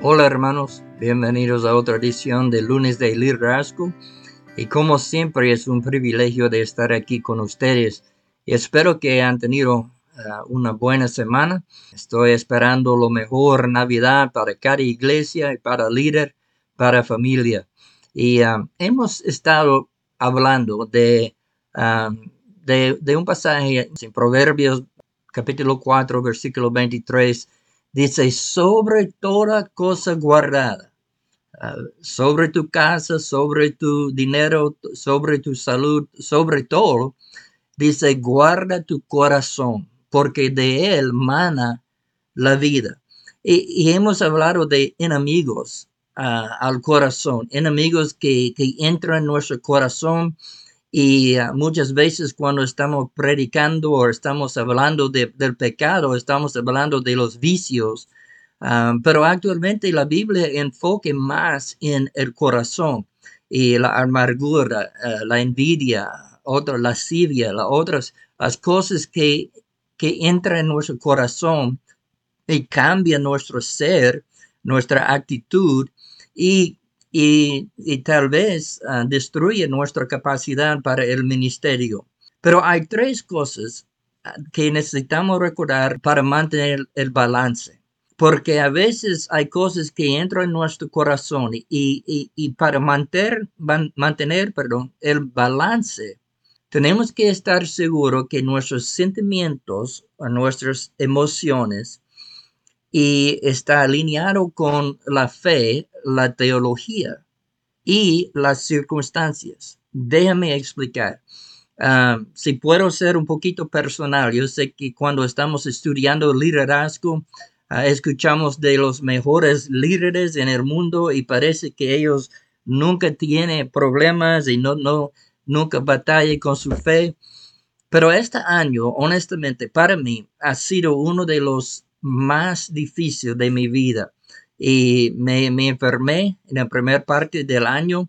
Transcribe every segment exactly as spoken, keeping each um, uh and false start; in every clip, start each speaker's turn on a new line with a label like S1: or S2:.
S1: Hola hermanos, bienvenidos a otra edición de Lunes de Liderazgo. Y como siempre es un privilegio de estar aquí con ustedes. Y espero que han tenido uh, una buena semana. Estoy esperando lo mejor Navidad para cada iglesia y para líder, para familia. Y uh, hemos estado hablando de, uh, de, de un pasaje en Proverbios capítulo cuatro, versículo veintitrés. Dice, sobre toda cosa guardada, uh, sobre tu casa, sobre tu dinero, sobre tu salud, sobre todo, dice, guarda tu corazón, porque de él mana la vida. Y, y hemos hablado de enemigos uh, al corazón, enemigos que, que entran en nuestro corazón. Y uh, muchas veces cuando estamos predicando o estamos hablando de, del pecado, estamos hablando de los vicios. Um, pero actualmente la Biblia enfoca más en el corazón y la amargura, uh, la envidia, otra lascivia, las otras las cosas que, que entran en nuestro corazón y cambian nuestro ser, nuestra actitud y Y, y tal vez uh, destruye nuestra capacidad para el ministerio. Pero hay tres cosas uh, que necesitamos recordar para mantener el balance. Porque a veces hay cosas que entran en nuestro corazón y, y, y para mantener, mantener perdón, el balance, tenemos que estar seguros que nuestros sentimientos o nuestras emociones y está alineado con la fe, la teología y las circunstancias. Déjame explicar. Uh, si puedo ser un poquito personal, yo sé que cuando estamos estudiando liderazgo, uh, escuchamos de los mejores líderes en el mundo y parece que ellos nunca tienen problemas y no, no, nunca batallan con su fe. Pero este año, honestamente, para mí ha sido uno de los más difíciles de mi vida. Y me, me enfermé en la primera parte del año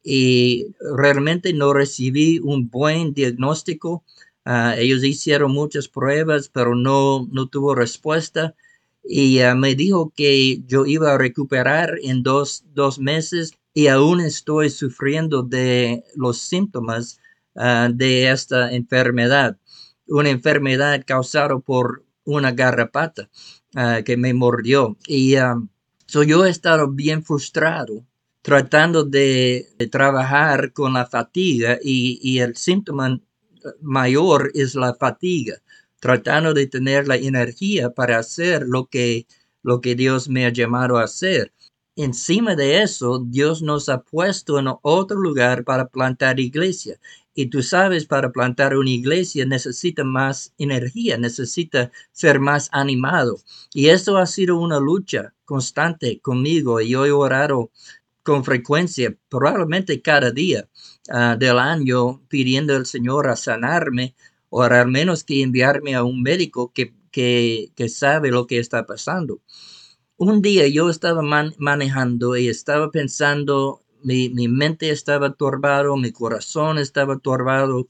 S1: y realmente no recibí un buen diagnóstico. Uh, ellos hicieron muchas pruebas, pero no, no tuvo respuesta. Y uh, me dijo que yo iba a recuperar en dos, dos meses y aún estoy sufriendo de los síntomas Uh, de esta enfermedad, una enfermedad causada por una garrapata uh, que me mordió. Y um, so yo he estado bien frustrado tratando de, de trabajar con la fatiga y, y el síntoma mayor es la fatiga, tratando de tener la energía para hacer lo que, lo que Dios me ha llamado a hacer. Encima de eso, Dios nos ha puesto en otro lugar para plantar iglesia. Y tú sabes, para plantar una iglesia necesita más energía, necesita ser más animado. Y eso ha sido una lucha constante conmigo. Y yo he orado con frecuencia, probablemente cada día uh, del año, pidiendo al Señor a sanarme o al menos que enviarme a un médico que, que, que sabe lo que está pasando. Un día yo estaba man manejando y estaba pensando, mi, mi mente estaba turbado, mi corazón estaba turbado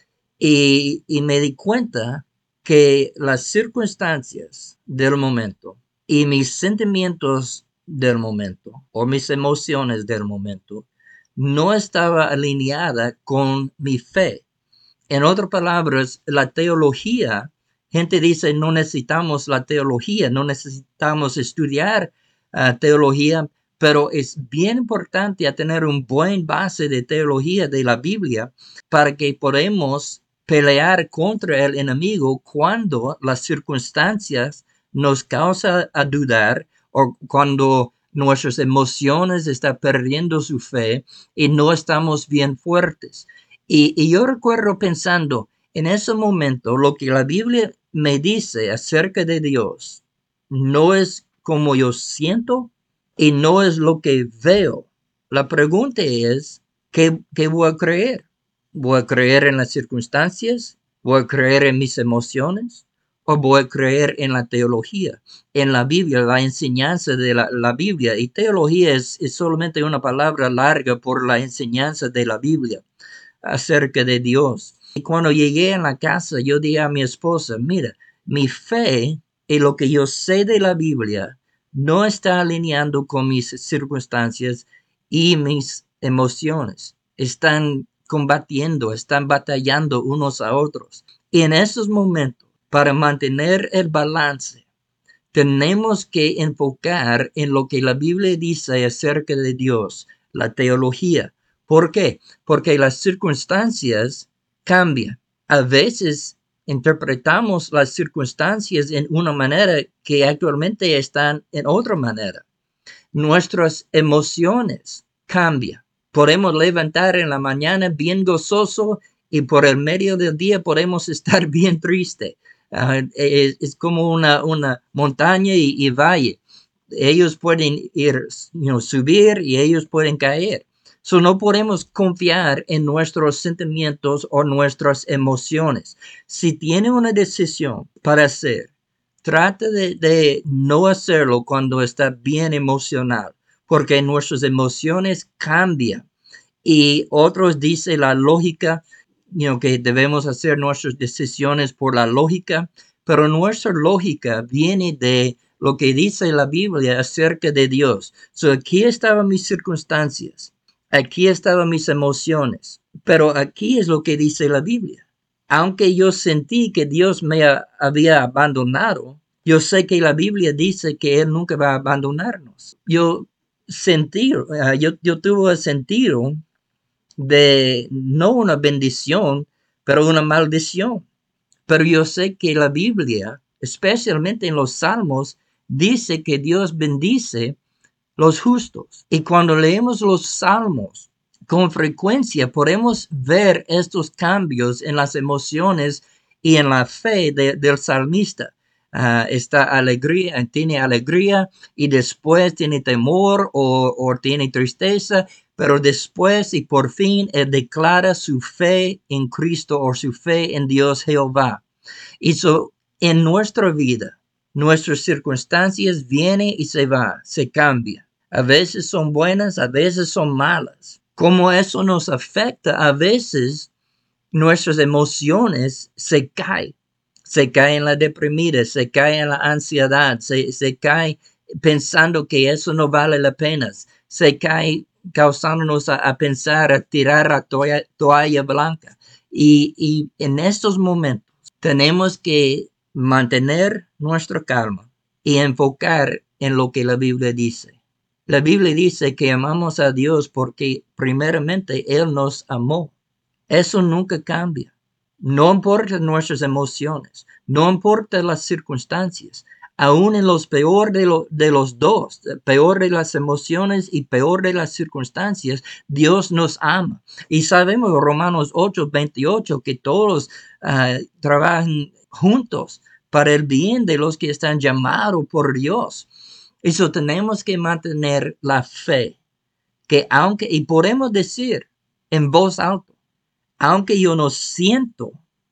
S1: y, y me di cuenta que las circunstancias del momento y mis sentimientos del momento o mis emociones del momento no estaba alineada con mi fe. En otras palabras, la teología, gente dice no necesitamos la teología, no necesitamos estudiar uh, teología, pero es bien importante tener un buen base de teología de la Biblia para que podamos pelear contra el enemigo cuando las circunstancias nos causan a dudar o cuando nuestras emociones están perdiendo su fe y no estamos bien fuertes. Y, y yo recuerdo pensando, en ese momento, lo que la Biblia me dice acerca de Dios no es como yo siento y no es lo que veo. La pregunta es, ¿qué, qué voy a creer? ¿Voy a creer en las circunstancias? ¿Voy a creer en mis emociones? ¿O voy a creer en la teología, en la Biblia, la enseñanza de la, la Biblia? Y teología es, es solamente una palabra larga por la enseñanza de la Biblia acerca de Dios. Y cuando llegué a la casa, yo dije a mi esposa, mira, mi fe y lo que yo sé de la Biblia no está alineando con mis circunstancias y mis emociones. Están combatiendo, están batallando unos a otros. Y en esos momentos, para mantener el balance, tenemos que enfocar en lo que la Biblia dice acerca de Dios, la teología. ¿Por qué? Porque las circunstancias cambian. A veces interpretamos las circunstancias en una manera que actualmente están en otra manera. Nuestras emociones cambian. Podemos levantar en la mañana bien gozoso y por el medio del día podemos estar bien triste. Uh, es, es, como una, una montaña y, y valle. Ellos pueden ir, you know, subir y ellos pueden caer. So no podemos confiar en nuestros sentimientos o nuestras emociones. Si tiene una decisión para hacer, trata de, de no hacerlo cuando está bien emocional, porque nuestras emociones cambian. Y otros dicen la lógica, you know, que debemos hacer nuestras decisiones por la lógica, pero nuestra lógica viene de lo que dice la Biblia acerca de Dios. So, aquí estaban mis circunstancias, aquí estaban mis emociones, pero aquí es lo que dice la Biblia. Aunque yo sentí que Dios me a, había abandonado, yo sé que la Biblia dice que Él nunca va a abandonarnos. Yo sentí, uh, yo, yo tuve el sentido de no una bendición, pero una maldición. Pero yo sé que la Biblia, especialmente en los Salmos, dice que Dios bendice los justos. Y cuando leemos los Salmos, con frecuencia podemos ver estos cambios en las emociones y en la fe de, del salmista. Uh, esta alegría, tiene alegría y después tiene temor o, o tiene tristeza, pero después y por fin él declara su fe en Cristo o su fe en Dios Jehová. Y so, en nuestra vida, nuestras circunstancias vienen y se van, se cambian. A veces son buenas, a veces son malas. Como eso nos afecta, a veces nuestras emociones se caen. Se cae en la deprimida, se cae en la ansiedad, se, se cae pensando que eso no vale la pena, se cae causándonos a, a pensar, a tirar la toalla, toalla blanca. Y, y en estos momentos tenemos que mantener nuestra calma y enfocar en lo que la Biblia dice. La Biblia dice que amamos a Dios porque primeramente Él nos amó. Eso nunca cambia. No importa nuestras emociones, no importa las circunstancias, aún en los peor de, lo, de los dos, peor de las emociones y peor de las circunstancias, Dios nos ama. Y sabemos en Romanos ocho, veintiocho que todos uh, trabajan juntos para el bien de los que están llamados por Dios. Eso tenemos que mantener la fe, que aunque, y podemos decir en voz alta, aunque yo no siento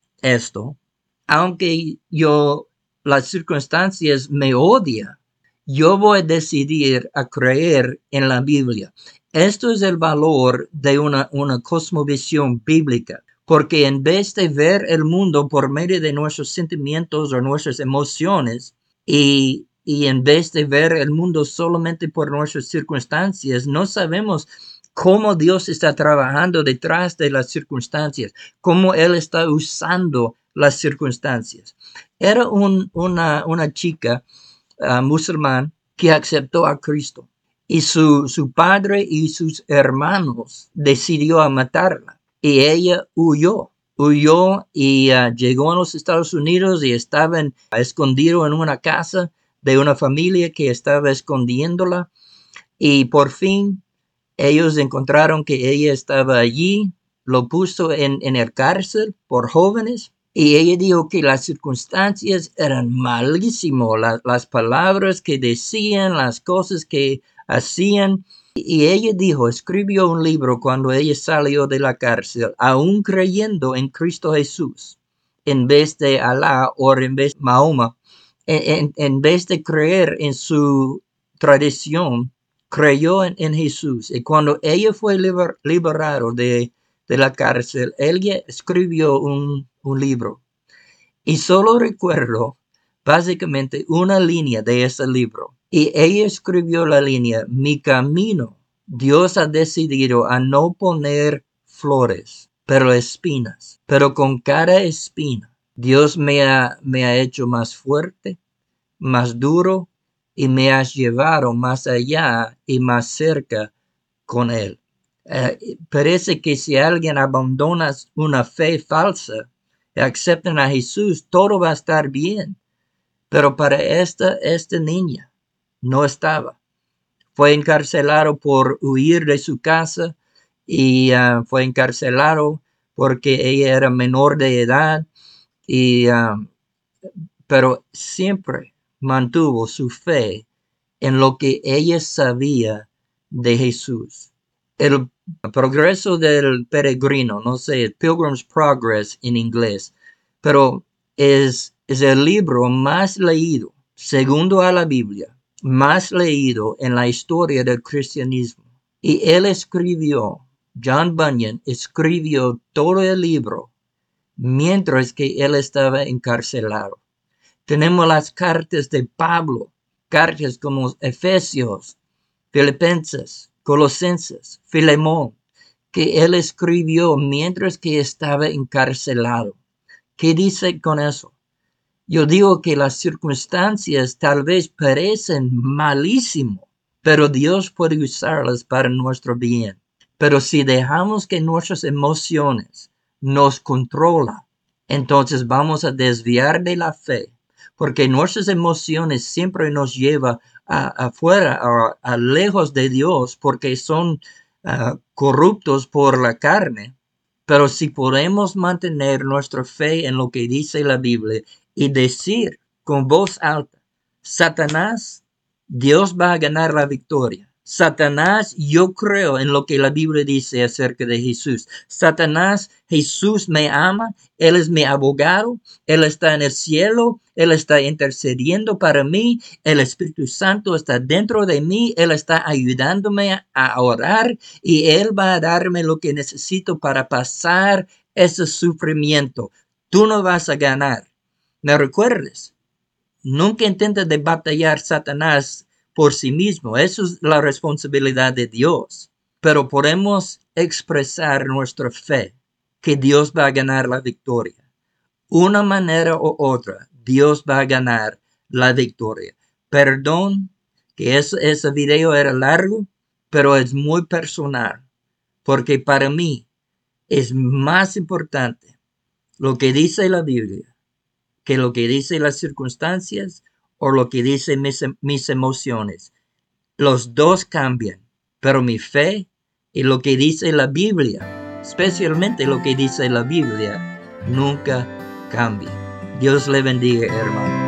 S1: esto, aunque yo las circunstancias me odian, yo voy a decidir a creer en la Biblia. Esto es el valor de una, una cosmovisión bíblica, porque en vez de ver el mundo por medio de nuestros sentimientos o nuestras emociones, y, y en vez de ver el mundo solamente por nuestras circunstancias, no sabemos cómo Dios está trabajando detrás de las circunstancias, cómo Él está usando las circunstancias. Era un, una, una chica uh, musulmán que aceptó a Cristo y su, su padre y sus hermanos decidió a matarla y ella huyó. Huyó y uh, llegó a los Estados Unidos y estaba en, escondido en una casa de una familia que estaba escondiéndola y por fin ellos encontraron que ella estaba allí, lo puso en, en el cárcel por jóvenes y ella dijo que las circunstancias eran malísimas, la, las palabras que decían, las cosas que hacían. Y ella dijo, escribió un libro cuando ella salió de la cárcel, aún creyendo en Cristo Jesús, en vez de Alá o en vez de Mahoma, en, en, en vez de creer en su tradición, creyó en, en Jesús. Y cuando ella fue liber, liberada de, de la cárcel, ella escribió un, un libro. Y solo recuerdo básicamente una línea de ese libro. Y ella escribió la línea, mi camino, Dios ha decidido a no poner flores, pero espinas. Pero con cada espina, Dios me ha, me ha hecho más fuerte, más duro, y me has llevado más allá y más cerca con Él. Eh, parece que si alguien abandona una fe falsa y aceptan a Jesús, todo va a estar bien. Pero para esta, esta niña no estaba. Fue encarcelado por huir de su casa y uh, fue encarcelado porque ella era menor de edad, y, uh, pero siempre mantuvo su fe en lo que ella sabía de Jesús. El progreso del peregrino, no sé, Pilgrim's Progress en inglés, pero es, es el libro más leído, segundo a la Biblia, más leído en la historia del cristianismo. Y él escribió, John Bunyan escribió todo el libro mientras que él estaba encarcelado. Tenemos las cartas de Pablo, cartas como Efesios, Filipenses, Colosenses, Filemón, que él escribió mientras que estaba encarcelado. ¿Qué dice con eso? Yo digo que las circunstancias tal vez parecen malísimo, pero Dios puede usarlas para nuestro bien. Pero si dejamos que nuestras emociones nos controlen, entonces vamos a desviar de la fe, porque nuestras emociones siempre nos llevan afuera, a, a, a lejos de Dios, porque son uh, corruptos por la carne. Pero si podemos mantener nuestra fe en lo que dice la Biblia y decir con voz alta, Satanás, Dios va a ganar la victoria. Satanás, yo creo en lo que la Biblia dice acerca de Jesús. Satanás, Jesús me ama, Él es mi abogado, Él está en el cielo, Él está intercediendo para mí, el Espíritu Santo está dentro de mí, Él está ayudándome a orar y Él va a darme lo que necesito para pasar ese sufrimiento. Tú no vas a ganar. ¿Me recuerdes? Nunca intentes de batallar Satanás por sí mismo. Eso es la responsabilidad de Dios. Pero podemos expresar nuestra fe que Dios va a ganar la victoria. Una manera u otra, Dios va a ganar la victoria. Perdón que eso, ese video era largo, pero es muy personal. Porque para mí es más importante lo que dice la Biblia que lo que dicen las circunstancias o lo que dicen mis, mis emociones. Los dos cambian, pero mi fe y lo que dice la Biblia, especialmente lo que dice la Biblia, nunca cambia. Dios le bendiga, hermano.